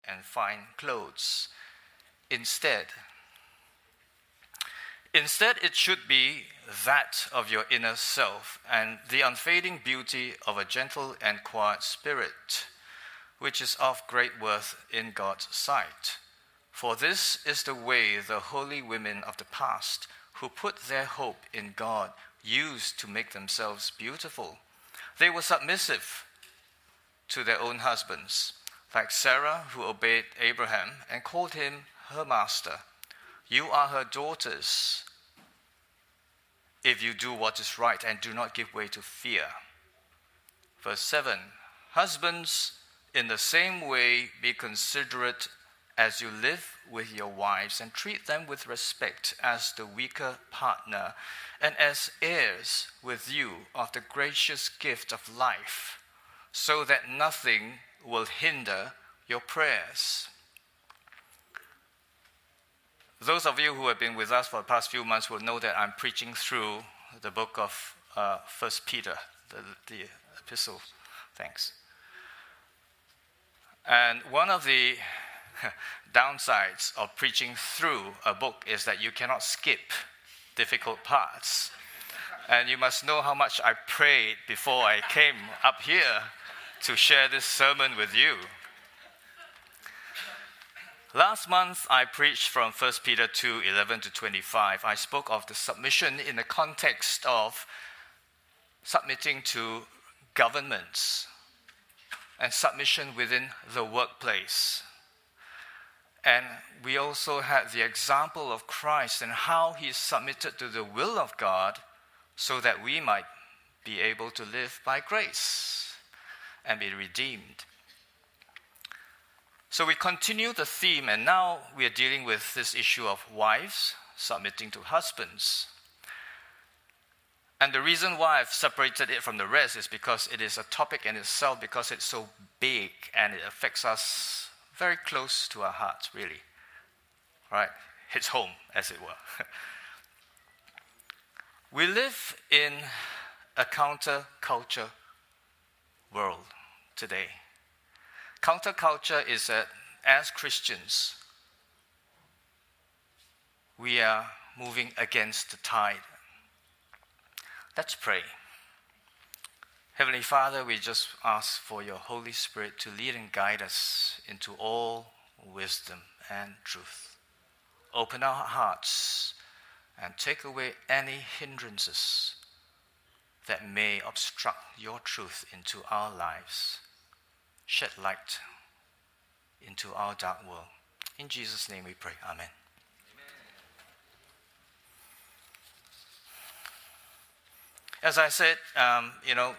and fine clothes. Instead, it should be that of your inner self and the unfading beauty of a gentle and quiet spirit, which is of great worth in God's sight. For this is the way the holy women of the past, who put their hope in God, used to make themselves beautiful. They were submissive to their own husbands, like Sarah, who obeyed Abraham and called him her master. You are her daughters if you do what is right and do not give way to fear. Verse 7, husbands, in the same way be considerate as you live with your wives, and treat them with respect as the weaker partner, and as heirs with you of the gracious gift of life, so that nothing will hinder your prayers. Those of you who have been with us for the past few months will know that I'm preaching through the book of 1 Peter, the epistle. Thanks. And one of the downsides of preaching through a book is that you cannot skip difficult parts. And you must know how much I prayed before I came up here to share this sermon with you. Last month, I preached from 1 Peter 2, 11 to 25. I spoke of the submission in the context of submitting to governments and submission within the workplace. And we also had the example of Christ and how he submitted to the will of God so that we might be able to live by grace and be redeemed. So we continue the theme, and now we are dealing with this issue of wives submitting to husbands. And the reason why I've separated it from the rest is because it is a topic in itself, because it's so big and it affects us very close to our hearts, really. Right? Hits home, as it were. We live in a counterculture world today. Counterculture is that as Christians, we are moving against the tide. Let's pray. Heavenly Father, we just ask for your Holy Spirit to lead and guide us into all wisdom and truth. Open our hearts and take away any hindrances that may obstruct your truth into our lives. Shed light into our dark world. In Jesus' name we pray. Amen. As I said, I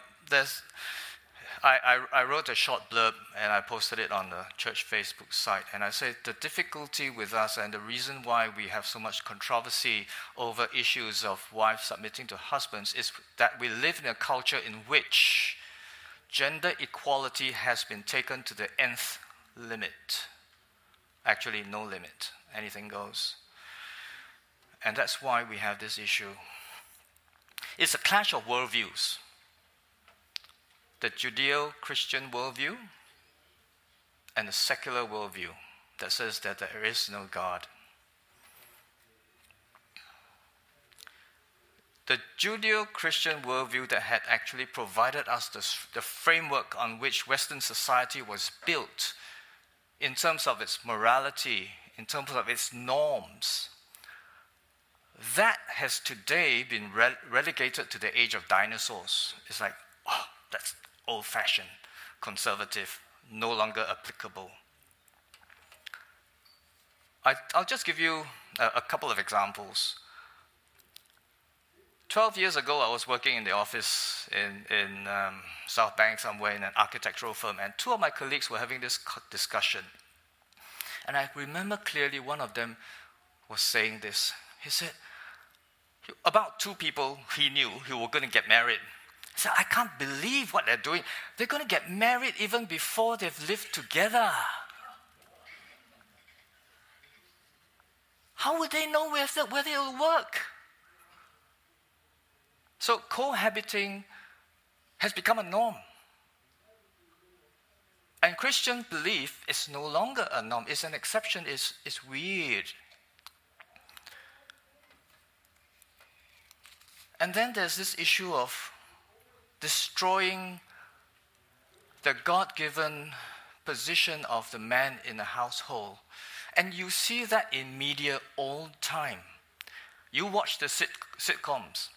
wrote a short blurb and I posted it on the church Facebook site. And I said the difficulty with us and the reason why we have so much controversy over issues of wives submitting to husbands is that we live in a culture in which gender equality has been taken to the nth limit. Actually, no limit. Anything goes. And that's why we have this issue. It's a clash of worldviews. The Judeo-Christian worldview and the secular worldview that says that there is no God. The Judeo-Christian worldview that had actually provided us the framework on which Western society was built in terms of its morality, in terms of its norms, that has today been relegated to the age of dinosaurs. It's like, oh, that's old-fashioned, conservative, no longer applicable. I'll just give you a couple of examples. 12 years ago, I was working in the office in South Bank somewhere in an architectural firm, and two of my colleagues were having this discussion. And I remember clearly one of them was saying this. He said, about two people he knew who were going to get married. He said, I can't believe what they're doing. They're going to get married even before they've lived together. How would they know whether it'll work? So cohabiting has become a norm. And Christian belief is no longer a norm. It's an exception. It's weird. And then there's this issue of destroying the God-given position of the man in a household. And you see that in media all the time. You watch the sitcoms,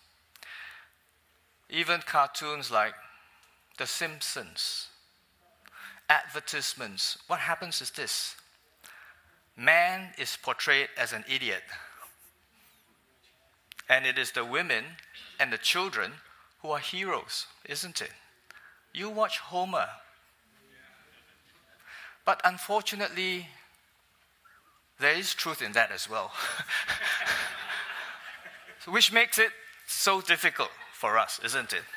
even cartoons like The Simpsons, advertisements. What happens is this: man is portrayed as an idiot. And it is the women and the children who are heroes, isn't it? You watch Homer. But unfortunately, there is truth in that as well. Which makes it so difficult for us, isn't it?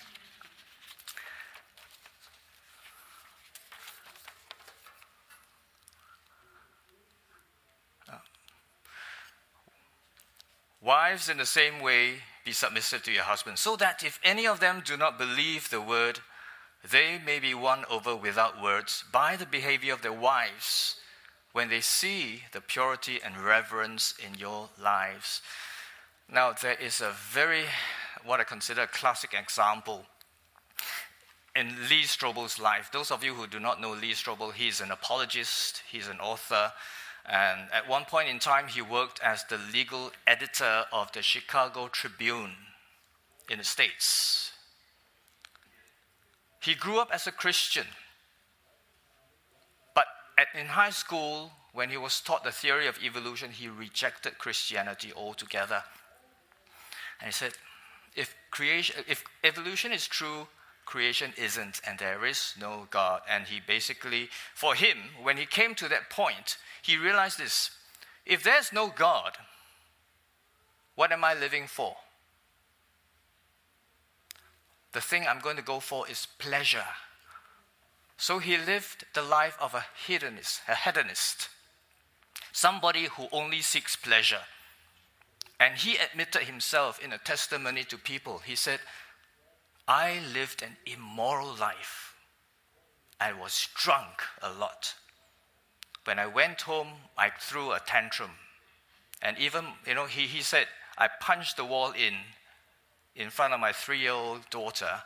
Wives, in the same way, be submissive to your husbands, so that if any of them do not believe the word, they may be won over without words by the behavior of their wives when they see the purity and reverence in your lives. Now, there is a very, what I consider a classic example in Lee Strobel's life. Those of you who do not know Lee Strobel, he's an apologist, he's an author, and at one point in time, he worked as the legal editor of the Chicago Tribune in the States. He grew up as a Christian, but in high school, when he was taught the theory of evolution, he rejected Christianity altogether. And he said, if evolution is true, creation isn't, and there is no God. And he basically, for him, when he came to that point, he realized this: if there's no God, what am I living for? The thing I'm going to go for is pleasure. So he lived the life of a hedonist, somebody who only seeks pleasure. And he admitted himself in a testimony to people. He said, I lived an immoral life. I was drunk a lot. When I went home, I threw a tantrum. And even, he said, I punched the wall in front of my 3-year-old daughter.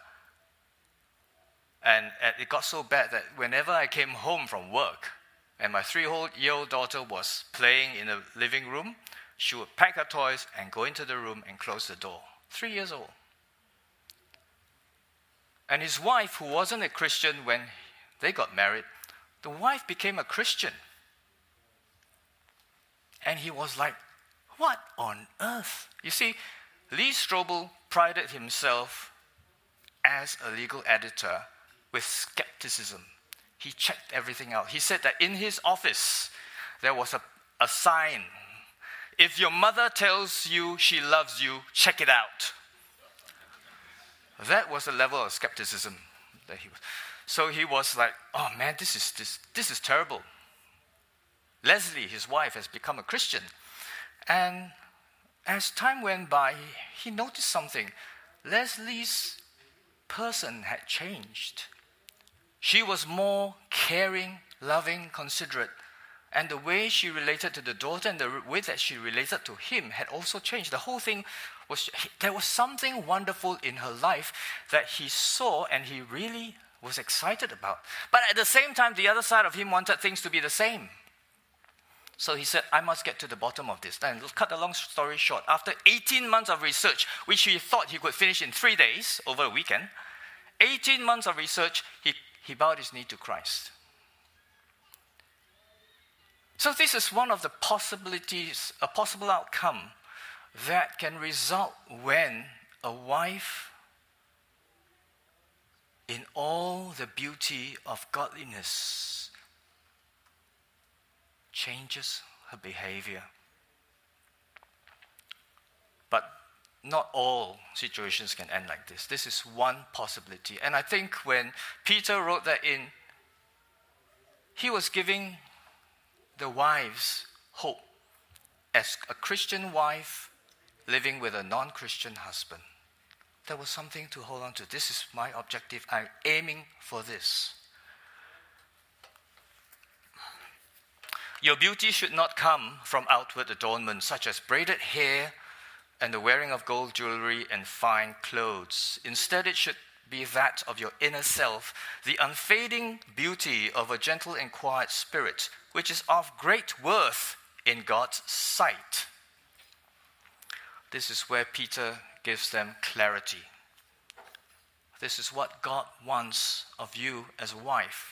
And it got so bad that whenever I came home from work and my 3-year-old daughter was playing in the living room, she would pack her toys and go into the room and close the door. 3 years old. And his wife, who wasn't a Christian when they got married, the wife became a Christian. And he was like, what on earth? You see, Lee Strobel prided himself as a legal editor with skepticism. He checked everything out. He said that in his office, there was a sign. If your mother tells you she loves you, check it out. That was the level of skepticism that he was. So he was like, oh man, this is terrible. Leslie, his wife, has become a Christian. And as time went by, he noticed something. Leslie's person had changed. She was more caring, loving, considerate. And the way she related to the daughter and the way that she related to him had also changed. The whole thing was, there was something wonderful in her life that he saw and he really was excited about. But at the same time, the other side of him wanted things to be the same. So he said, I must get to the bottom of this. And cut the long story short, after 18 months of research, which he thought he could finish in 3 days over a weekend, 18 months of research, he bowed his knee to Christ. So this is one of the possibilities, a possible outcome that can result when a wife, in all the beauty of godliness, changes her behavior. But not all situations can end like this. This is one possibility. And I think when Peter wrote that in, he was giving the wives hope as a Christian wife living with a non-Christian husband. There was something to hold on to. This is my objective. I'm aiming for this. Your beauty should not come from outward adornment, such as braided hair and the wearing of gold jewelry and fine clothes. Instead, it should be that of your inner self, the unfading beauty of a gentle and quiet spirit, which is of great worth in God's sight. This is where Peter gives them clarity. This is what God wants of you as a wife.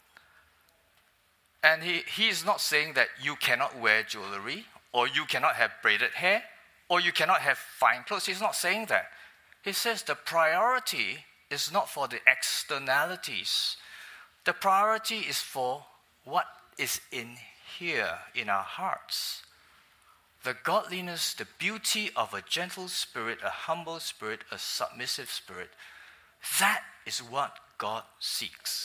And he is not saying that you cannot wear jewelry, or you cannot have braided hair, or you cannot have fine clothes. He's not saying that. He says the priority is not for the externalities. The priority is for what is in here, in our hearts. The godliness, the beauty of a gentle spirit, a humble spirit, a submissive spirit. That is what God seeks.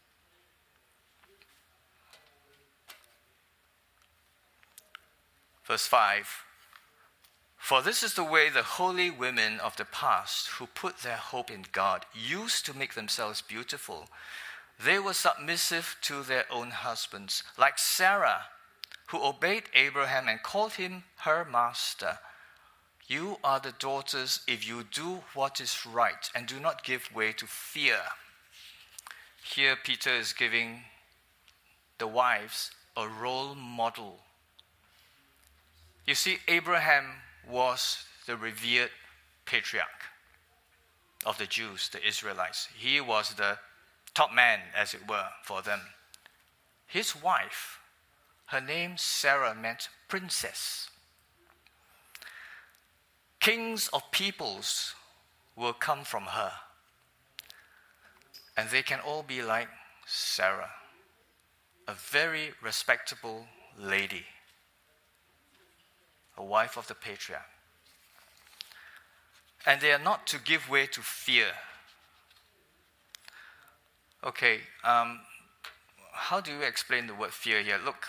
Verse 5, for this is the way the holy women of the past who put their hope in God used to make themselves beautiful. They were submissive to their own husbands, like Sarah, who obeyed Abraham and called him her master. You are the daughters if you do what is right and do not give way to fear. Here Peter is giving the wives a role model. You see, Abraham was the revered patriarch of the Jews, the Israelites. He was the top man, as it were, for them. His wife, her name Sarah, meant princess. Kings of peoples will come from her. And they can all be like Sarah, a very respectable lady, a wife of the patriarch. And they are not to give way to fear. Okay, how do you explain the word fear here? Look,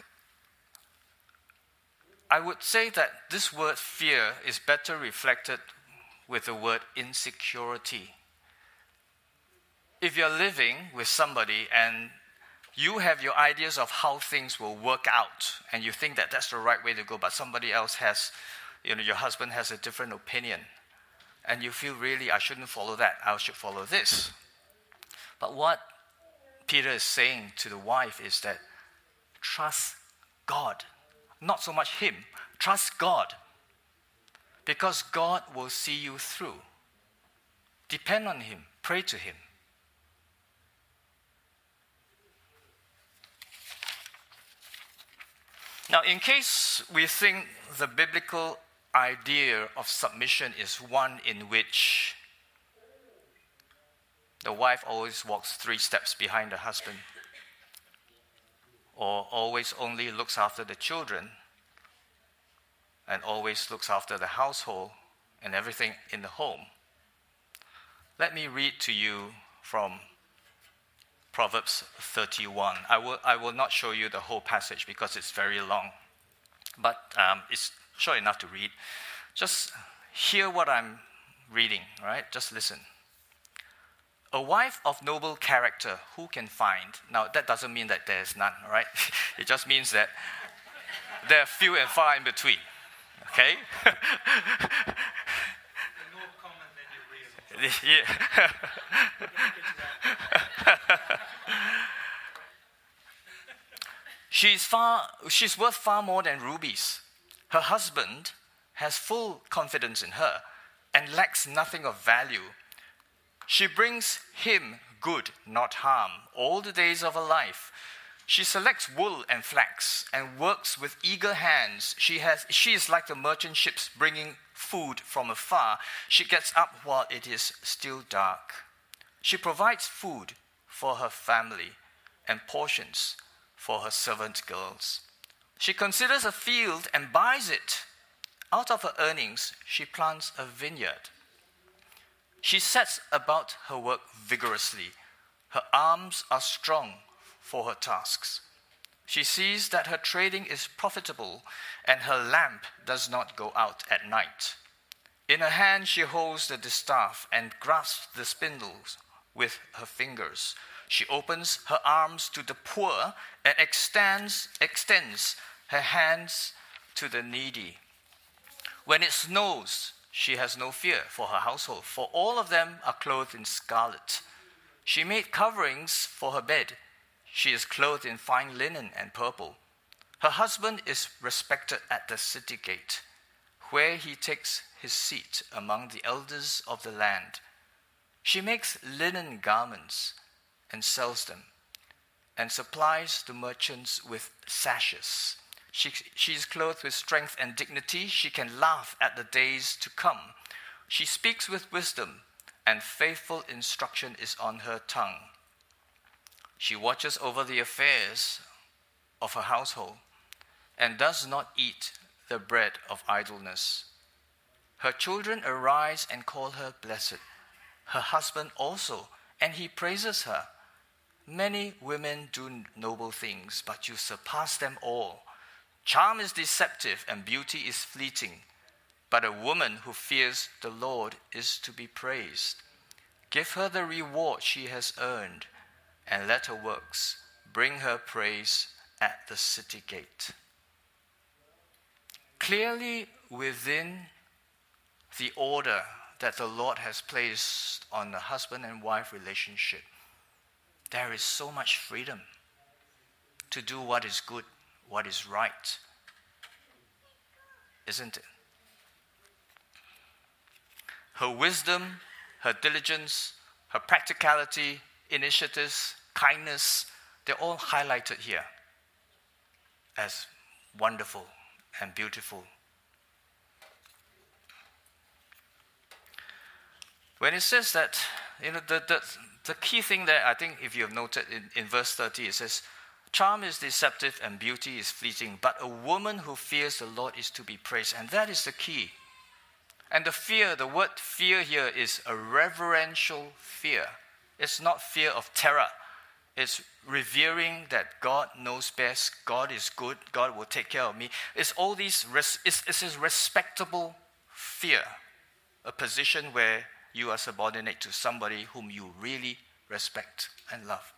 I would say that this word fear is better reflected with the word insecurity. If you're living with somebody and you have your ideas of how things will work out, and you think that that's the right way to go, but somebody else has, your husband has a different opinion, and you feel really, I shouldn't follow that, I should follow this. But what Peter is saying to the wife is that trust God, not so much him, trust God, because God will see you through. Depend on him, pray to him. Now, in case we think the biblical idea of submission is one in which the wife always walks 3 steps behind the husband, or always only looks after the children, and always looks after the household and everything in the home, let me read to you from Proverbs 31. I will not show you the whole passage because it's very long, but it's short enough to read. Just hear what I'm reading, right? Just listen. A wife of noble character, who can find? Now, that doesn't mean that there is none, right? It just means that there are few and far in between, okay? No comment that you read. Yeah. She's worth far more than rubies. Her husband has full confidence in her and lacks nothing of value. She brings him good, not harm, all the days of her life. She selects wool and flax and works with eager hands. She is like the merchant ships bringing food from afar. She gets up while it is still dark. She provides food for her family and portions for her servant girls. She considers a field and buys it. Out of her earnings, she plants a vineyard. She sets about her work vigorously. Her arms are strong for her tasks. She sees that her trading is profitable and her lamp does not go out at night. In her hand she holds the distaff and grasps the spindles with her fingers. She opens her arms to the poor and extends her hands to the needy. When it snows, she has no fear for her household, for all of them are clothed in scarlet. She made coverings for her bed. She is clothed in fine linen and purple. Her husband is respected at the city gate, where he takes his seat among the elders of the land. She makes linen garments and sells them, and supplies the merchants with sashes. She is clothed with strength and dignity. She can laugh at the days to come. She speaks with wisdom, and faithful instruction is on her tongue. She watches over the affairs of her household, and does not eat the bread of idleness. Her children arise and call her blessed. Her husband also, and he praises her. Many women do noble things, but you surpass them all. Charm is deceptive and beauty is fleeting, but a woman who fears the Lord is to be praised. Give her the reward she has earned, and let her works bring her praise at the city gate. Clearly within the order that the Lord has placed on the husband and wife relationship, there is so much freedom to do what is good, what is right. Isn't it? Her wisdom, her diligence, her practicality, initiatives, kindness, they're all highlighted here as wonderful and beautiful. When it says that, the key thing there, I think if you have noted in verse 30, it says, charm is deceptive and beauty is fleeting, but a woman who fears the Lord is to be praised. And that is the key. And the word fear here is a reverential fear. It's not fear of terror. It's revering that God knows best, God is good, God will take care of me. It's all these, it's a respectable fear, a position where you are subordinate to somebody whom you really respect and love.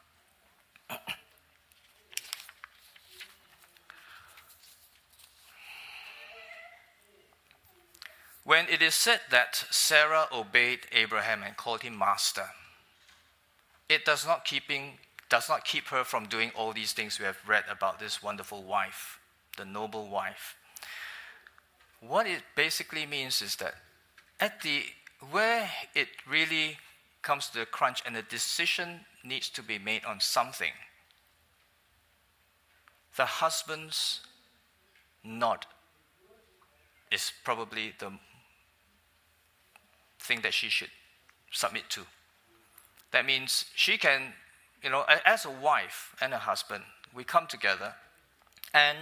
When it is said that Sarah obeyed Abraham and called him master, it does not keep her from doing all these things we have read about this wonderful wife, the noble wife. What it basically means is that where it really comes to the crunch and a decision needs to be made on something, the husband's nod is probably the thing that she should submit to. That means she can, as a wife and a husband, we come together, and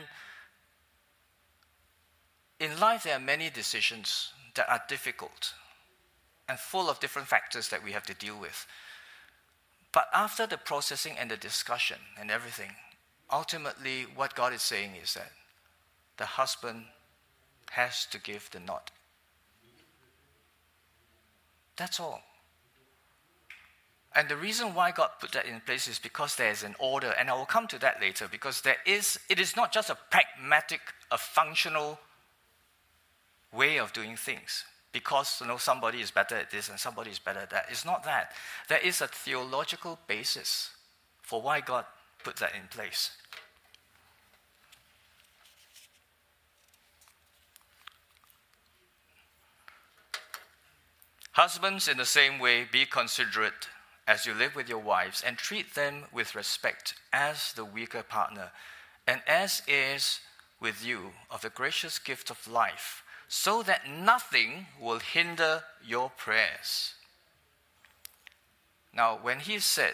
in life there are many decisions that are difficult and full of different factors that we have to deal with. But after the processing and the discussion and everything, ultimately what God is saying is that the husband has to give the nod. That's all. And the reason why God put that in place is because there is an order, and I will come to that later, because it is not just a pragmatic, a functional way of doing things, because somebody is better at this and somebody is better at that. It's not that. There is a theological basis for why God put that in place. Husbands, in the same way, be considerate as you live with your wives, and treat them with respect as the weaker partner, and as heirs with you of the gracious gift of life, so that nothing will hinder your prayers. Now, when he said,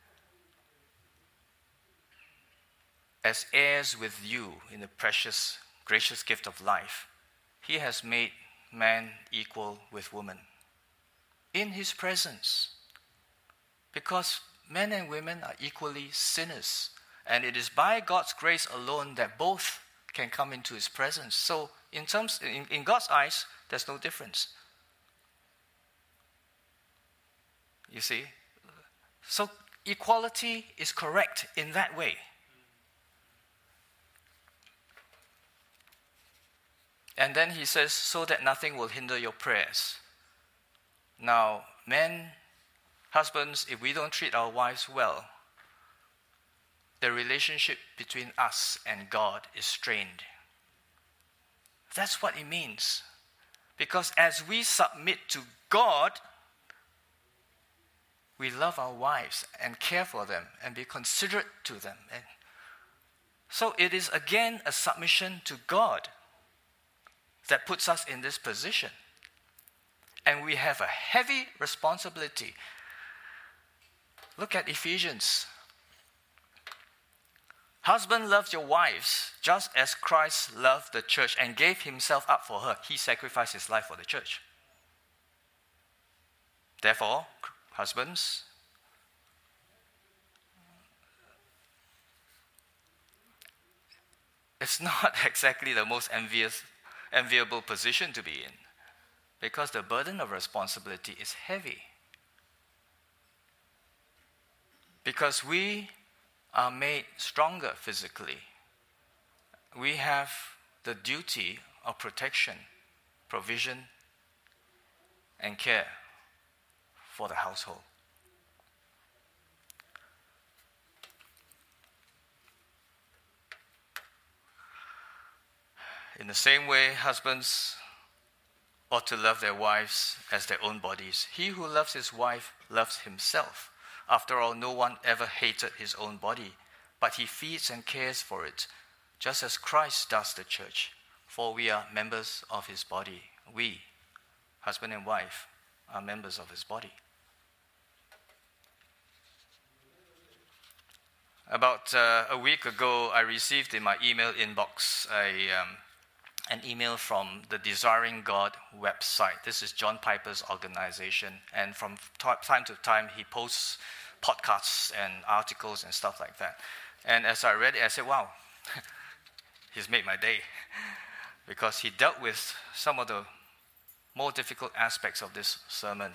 as heirs with you in the precious, gracious gift of life, he has made man equal with woman in his presence. Because men and women are equally sinners. And it is by God's grace alone that both can come into his presence. So in God's eyes, there's no difference. You see? So equality is correct in that way. And then he says, so that nothing will hinder your prayers. Now, men, husbands, if we don't treat our wives well, the relationship between us and God is strained. That's what it means. Because as we submit to God, we love our wives and care for them and be considerate to them. And so it is again a submission to God that puts us in this position. And we have a heavy responsibility. Look at Ephesians. Husband, love your wives just as Christ loved the church and gave himself up for her. He sacrificed his life for the church. Therefore, husbands, it's not exactly the most enviable position to be in, because the burden of responsibility is heavy. Because we are made stronger physically. We have the duty of protection, provision, and care for the household. In the same way, husbands ought to love their wives as their own bodies. He who loves his wife loves himself. After all, no one ever hated his own body, but he feeds and cares for it, just as Christ does the church, for we are members of his body. We, husband and wife, are members of his body. About a week ago, I received in my email inbox an email from the Desiring God website. This is John Piper's organization, and from time to time, he posts podcasts and articles and stuff like that. And as I read it, I said, wow, he's made my day. Because he dealt with some of the more difficult aspects of this sermon.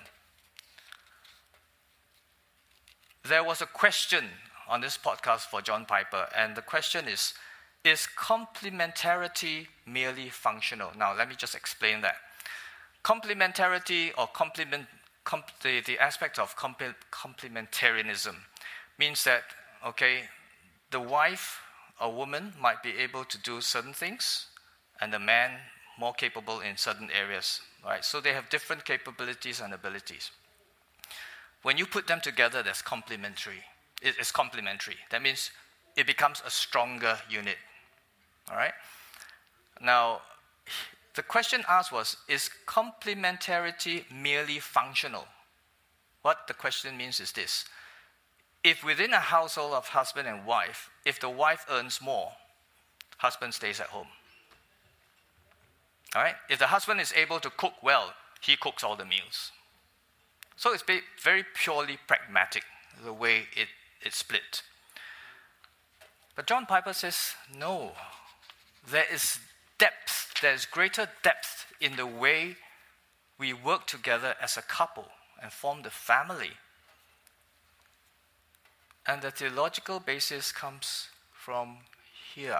There was a question on this podcast for John Piper, and the question is complementarity merely functional? Now, let me just explain that. Complementarity or the aspect of complementarianism means that, okay, the wife or woman might be able to do certain things, and the man more capable in certain areas, right? So they have different capabilities and abilities. When you put them together, that's complementary. It is complementary. That means it becomes a stronger unit, all right? Now, the question asked was, is complementarity merely functional? What the question means is this. If within a household of husband and wife, if the wife earns more, husband stays at home. All right? If the husband is able to cook well, he cooks all the meals. So it's very purely pragmatic, the way it's split. But John Piper says, no, there is depth, there is greater depth in the way we work together as a couple and form the family. And the theological basis comes from here.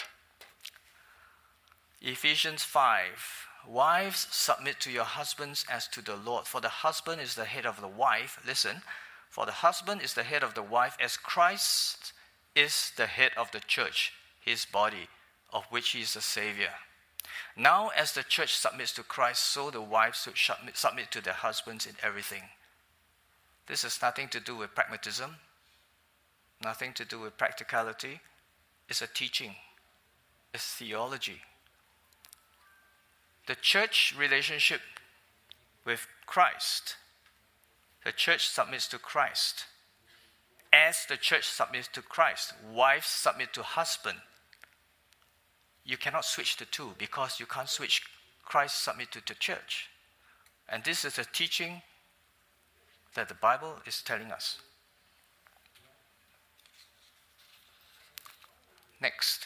Ephesians 5. Wives, submit to your husbands as to the Lord. For the husband is the head of the wife. Listen. For the husband is the head of the wife, as Christ is the head of the church, his body, of which he is the Savior. Now, as the church submits to Christ, so the wives should submit to their husbands in everything. This has nothing to do with pragmatism, nothing to do with practicality. It's a teaching. It's theology. The church relationship with Christ, the church submits to Christ. As the church submits to Christ, wives submit to husband. You cannot switch the two because you can't switch Christ submit to the church. And this is a teaching that the Bible is telling us. Next.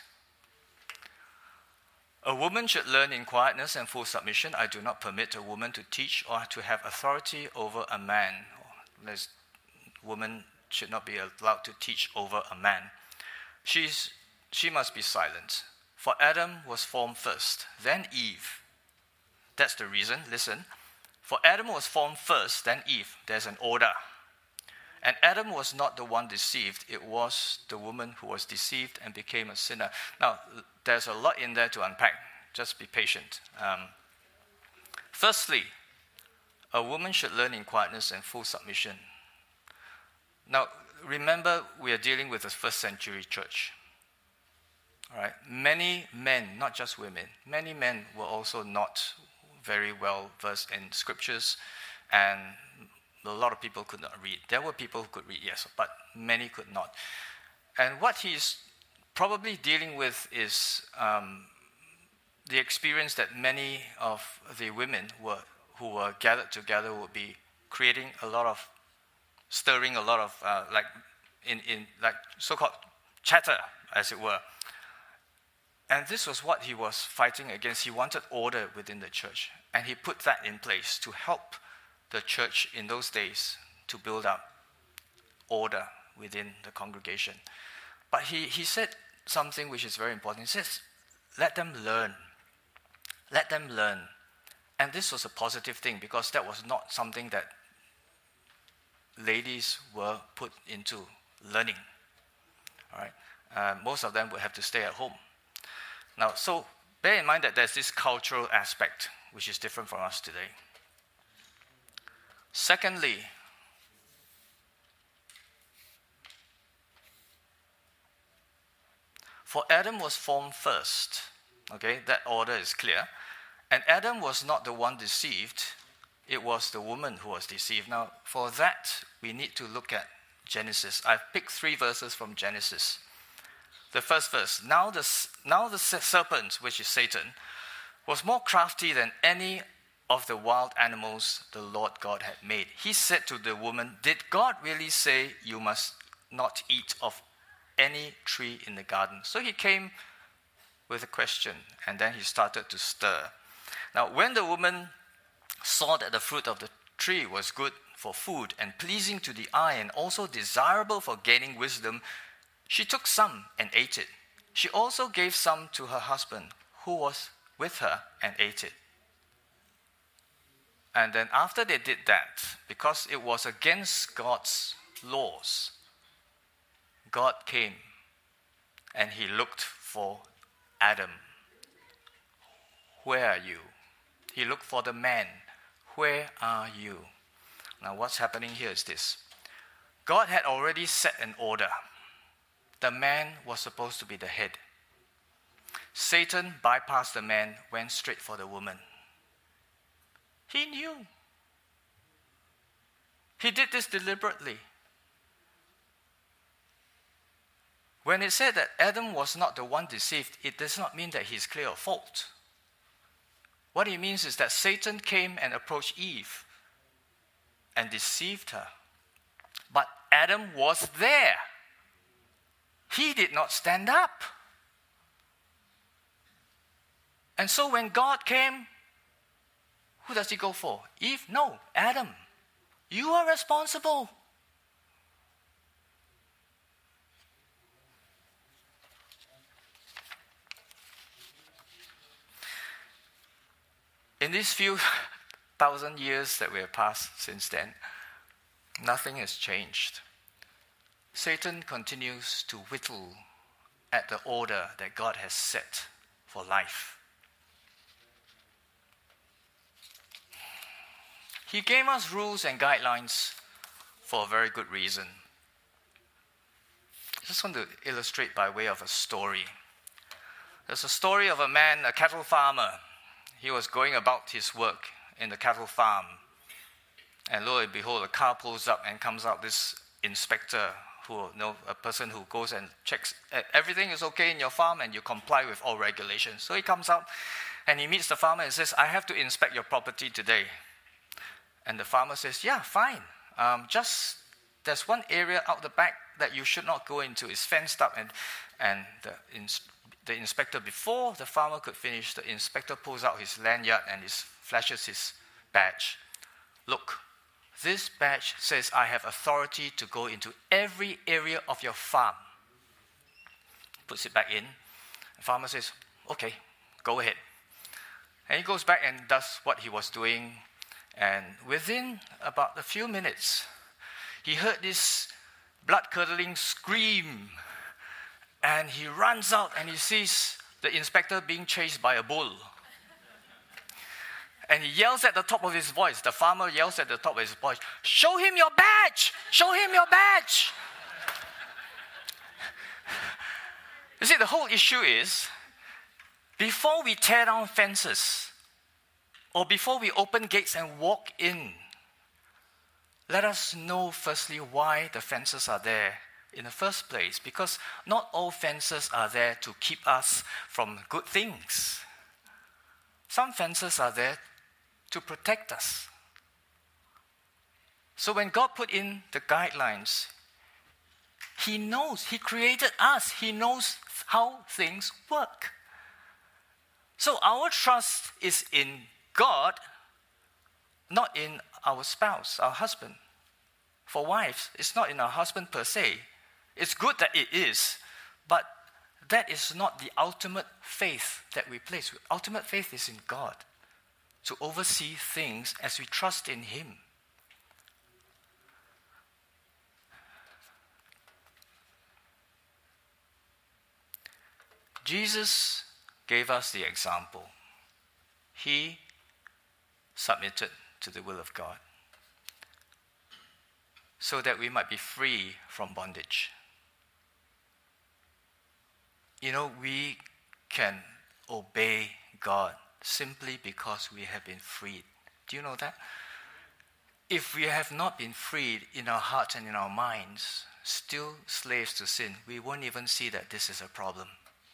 A woman should learn in quietness and full submission. I do not permit a woman to teach or to have authority over a man. Woman should not be allowed to teach over a man. She must be silent. For Adam was formed first, then Eve. That's the reason, listen. For Adam was formed first, then Eve. There's an order. And Adam was not the one deceived. It was the woman who was deceived and became a sinner. Now, there's a lot in there to unpack. Just be patient. Firstly, a woman should learn in quietness and full submission. Now, remember, we are dealing with a first century church. All right? Many men, not just women, many men were also not very well versed in scriptures, and a lot of people could not read. There were people who could read, yes, but many could not. And what he's probably dealing with is the experience that many of the women who were gathered together would be creating a lot of, stirring a lot of like so-called chatter, as it were. And this was what he was fighting against. He wanted order within the church, and he put that in place to help the church in those days to build up order within the congregation. But he said something which is very important. He says, let them learn. Let them learn. And this was a positive thing, because that was not something that ladies were put into learning. All right? Most of them would have to stay at home. Now, so bear in mind that there's this cultural aspect which is different from us today. Secondly, for Adam was formed first. Okay, that order is clear. And Adam was not the one deceived. It was the woman who was deceived. Now, for that, we need to look at Genesis. I've picked 3 verses from Genesis. The first verse, now the serpent, which is Satan, was more crafty than any of the wild animals the Lord God had made. He said to the woman, did God really say you must not eat of any tree in the garden? So he came with a question, and then he started to stir. Now, when the woman saw that the fruit of the tree was good for food and pleasing to the eye and also desirable for gaining wisdom, she took some and ate it. She also gave some to her husband who was with her and ate it. And then after they did that, because it was against God's laws, God came and he looked for Adam. Where are you? He looked for the man. Where are you? Now what's happening here is this. God had already set an order. The man was supposed to be the head. Satan bypassed the man, went straight for the woman. He knew. He did this deliberately. When it said that Adam was not the one deceived, it does not mean that he's clear of fault. What it means is that Satan came and approached Eve and deceived her. But Adam was there. He did not stand up. And so when God came, who does he go for? Eve? No, Adam. You are responsible. In these few thousand years that we have passed since then, nothing has changed. Satan continues to whittle at the order that God has set for life. He gave us rules and guidelines for a very good reason. I just want to illustrate by way of a story. There's a story of a man, a cattle farmer. He was going about his work in the cattle farm. And lo and behold, a car pulls up and comes out this inspector, a person who goes and checks everything is okay in your farm and you comply with all regulations. So he comes out and he meets the farmer and says, I have to inspect your property today. And the farmer says, yeah, fine. Just there's one area out the back that you should not go into. It's fenced up. And the inspector, before the farmer could finish, the inspector pulls out his lanyard and flashes his badge. Look, this badge says I have authority to go into every area of your farm. Puts it back in. The farmer says, okay, go ahead. And he goes back and does what he was doing. And within about a few minutes, he heard this blood-curdling scream. And he runs out and he sees the inspector being chased by a bull. And he yells at the top of his voice. The farmer yells at the top of his voice, show him your badge! Show him your badge! You see, the whole issue is, before we tear down fences, or before we open gates and walk in, let us know firstly why the fences are there in the first place. Because not all fences are there to keep us from good things. Some fences are there to protect us. So when God put in the guidelines, He knows, He created us. He knows how things work. So our trust is in God, not in our spouse, our husband. For wives, it's not in our husband per se. It's good that it is, but that is not the ultimate faith that we place. Ultimate faith is in God, to oversee things as we trust in Him. Jesus gave us the example. He submitted to the will of God so that we might be free from bondage. You know, we can obey God simply because we have been freed. Do you know that? If we have not been freed in our hearts and in our minds, still slaves to sin, we won't even see that this is a problem.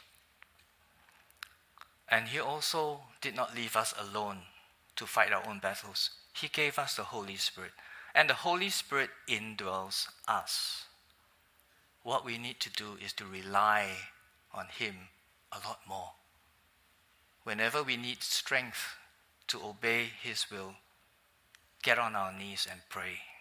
And He also did not leave us alone to fight our own battles. He gave us the Holy Spirit. And the Holy Spirit indwells us. What we need to do is to rely on Him a lot more. Whenever we need strength to obey His will, get on our knees and pray.